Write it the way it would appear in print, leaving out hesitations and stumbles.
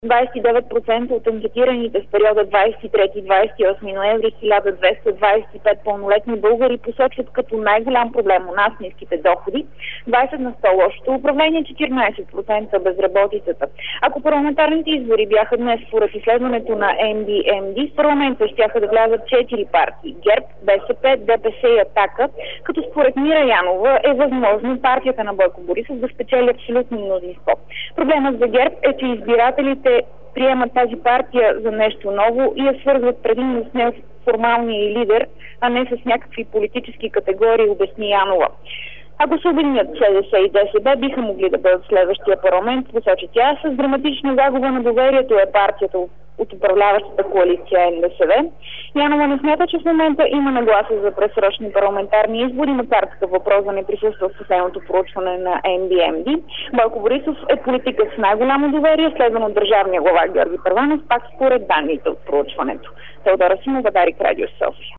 29% от анкетираните в периода 23-28 ноември 1225 пълнолетни българи посочват като най-голям проблем у нас ниските доходи, 20 на 100 лошото управление, 14% безработицата. Ако парламентарните избори бяха днес според изследването на MD, в парламента щяха да влязат 4 партии – ГЕРБ, БСП, ДПС и Атака, като според Мира Янова е възможно партията на Бойко Борисов да спечели абсолютно мнозинство. Проблемът за ГЕРБ е, че избирателите приемат тази партия за нещо ново и я свързват предимно с неформалния лидер, а не с някакви политически категории, обясни Янова. Ако се обединят СДС и ДСБ, биха могли да бъдат в следващия парламент, посочи тя. С драматична загуба на доверието е партията от управляващата коалиция НДСВ. Янова не смята, че в момента има нагласа за предсрочни парламентарни избори, макар такъв въпрос да не присъства в последното проучване на MD. Бойко Борисов е политика с най-голямо доверие, следван от държавния глава Георги Първанов, пак според данните от проучването. Теодора Симова, Дарик, Радио София.